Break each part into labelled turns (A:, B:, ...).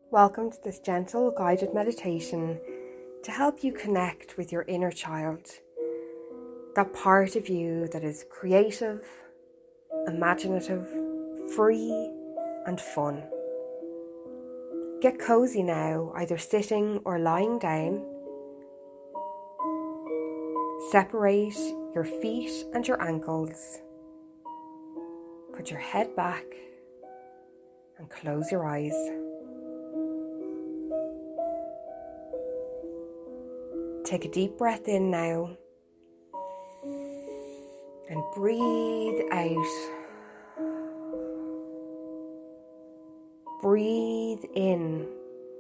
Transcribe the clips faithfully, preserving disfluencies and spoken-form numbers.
A: Welcome to this gentle guided meditation to help you connect with your inner child, that part of you that is creative, imaginative, free and fun. Get cozy now, either sitting or lying down. Separate your feet and your ankles. Put your head back and close your eyes. Take a deep breath in now and breathe out. Breathe in.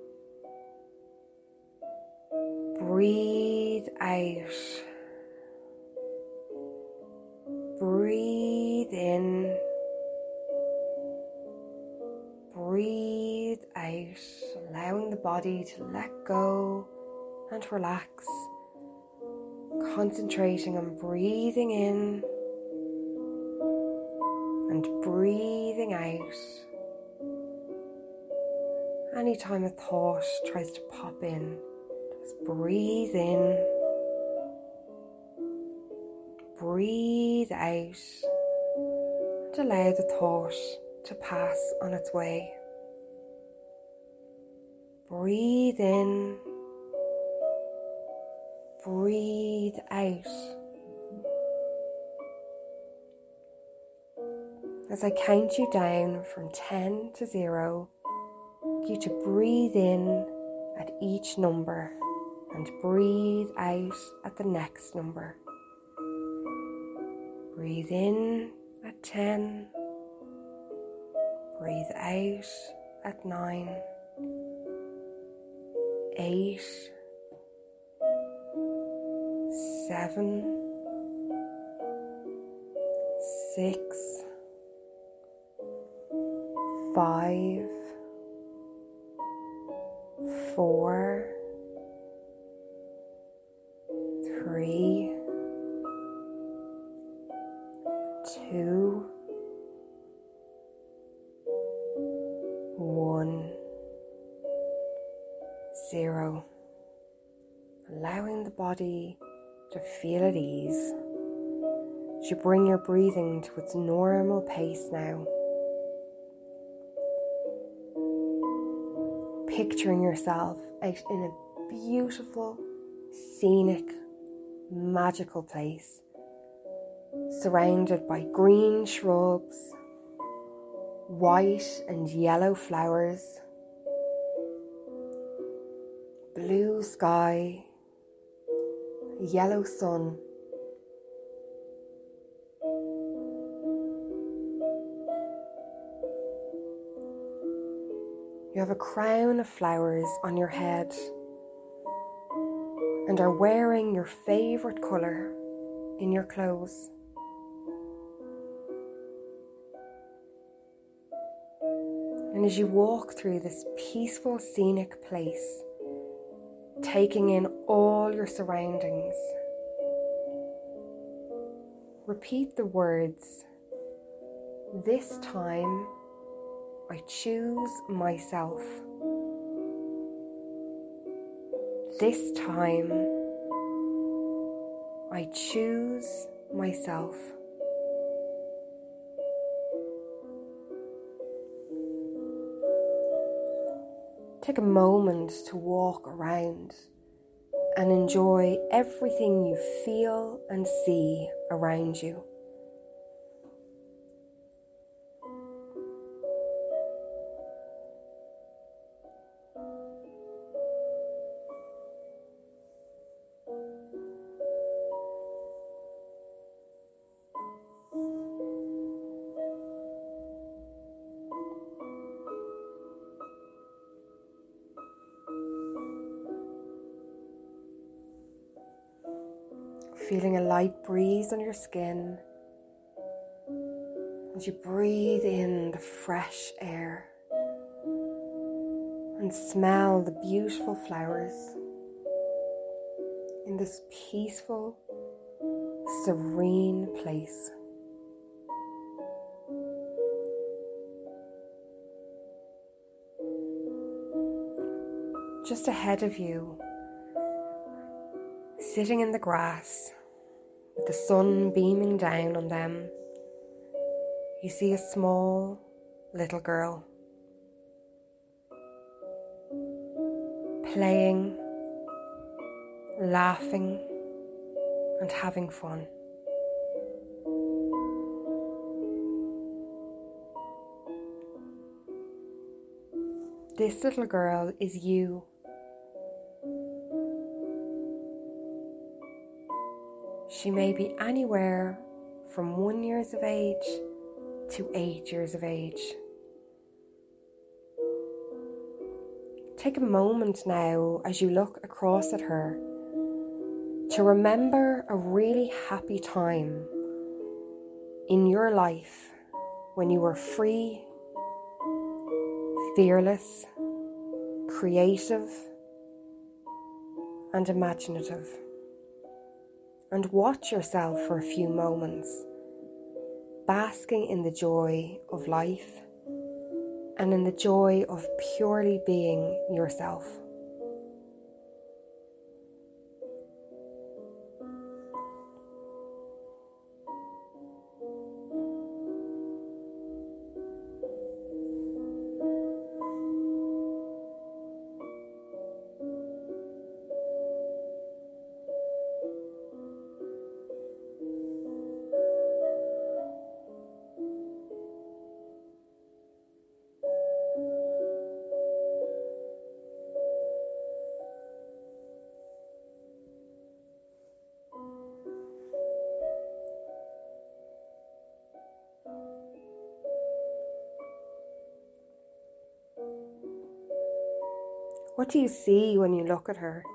A: Breathe out. Breathe in. Breathe out, allowing the body to let go and relax, concentrating on breathing in and breathing out. Anytime a thought tries to pop in, just breathe in, breathe out, and allow the thought to pass on its way. Breathe in, breathe out. As I count you down from ten to zero, you to breathe in at each number and breathe out at the next number. Breathe in at ten. Breathe out at nine, eight, seven, six, five, four, three, two, one, zero. Allowing the body to feel at ease as you bring your breathing to its normal pace now. Picturing yourself out in a beautiful, scenic, magical place, surrounded by green shrubs, white and yellow flowers, blue sky, yellow sun. You have a crown of flowers on your head and are wearing your favourite colour in your clothes. And as you walk through this peaceful scenic place, taking in all your surroundings, repeat the words, "This time I choose myself. This time I choose myself." Take a moment to walk around and enjoy everything you feel and see around you. Feeling a light breeze on your skin as you breathe in the fresh air and smell the beautiful flowers in this peaceful, serene place. just ahead of you, sitting in the grass with the sun beaming down on them, you see a small little girl playing, laughing, and having fun. This little girl is you. She may be anywhere from one years of age to eight years of age. Take a moment now as you look across at her to remember a really happy time in your life when you were free, fearless, creative, and imaginative. And watch yourself for a few moments, basking in the joy of life and in the joy of purely being yourself. What do you see when you look at her?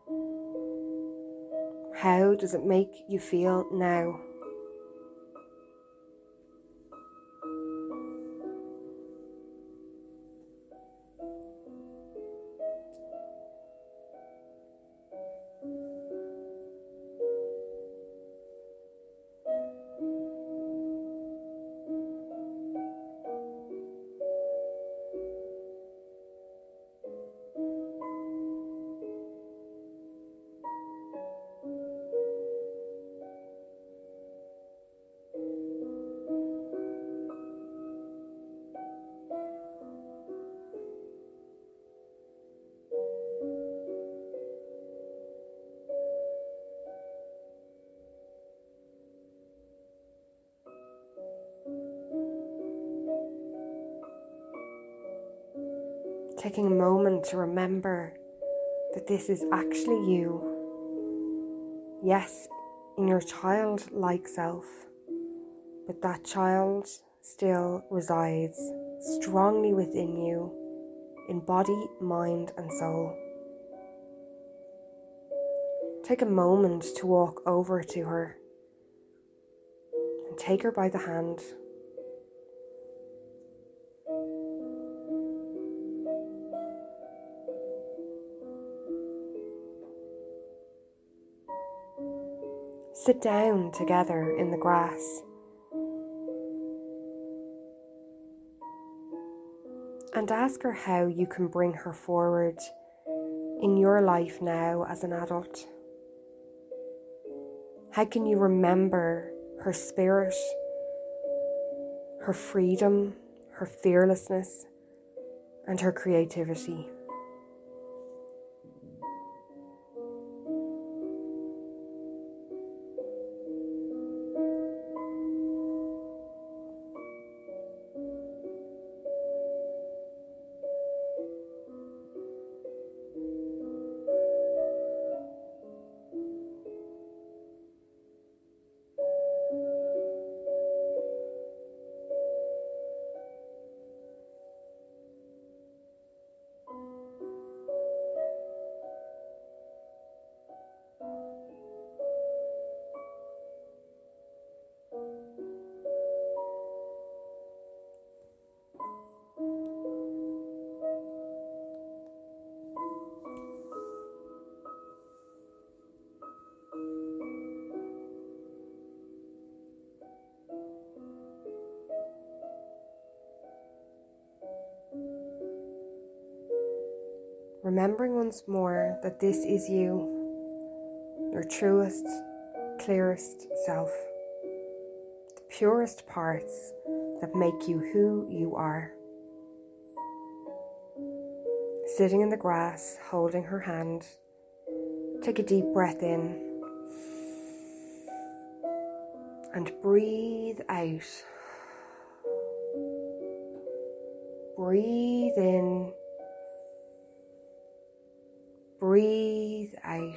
A: How does it make you feel now? Taking a moment to remember that this is actually you. Yes, in your childlike self, but that child still resides strongly within you, in body, mind, and soul. Take a moment to walk over to her and take her by the hand. Sit down together in the grass and ask her how you can bring her forward in your life now as an adult. How can you remember her spirit, her freedom, her fearlessness, and her creativity? remembering once more that this is you, your truest, clearest self, the purest parts that make you who you are. Sitting in the grass, holding her hand, take a deep breath in and breathe out. Breathe in, breathe out.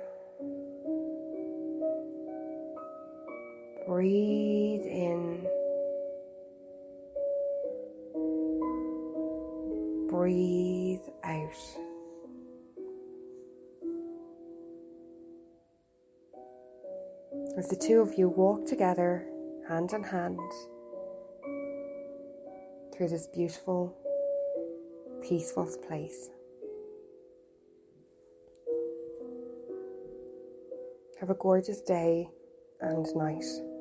A: Breathe in, breathe out. As the two of you walk together, hand in hand, through this beautiful, peaceful place. Have a gorgeous day and night.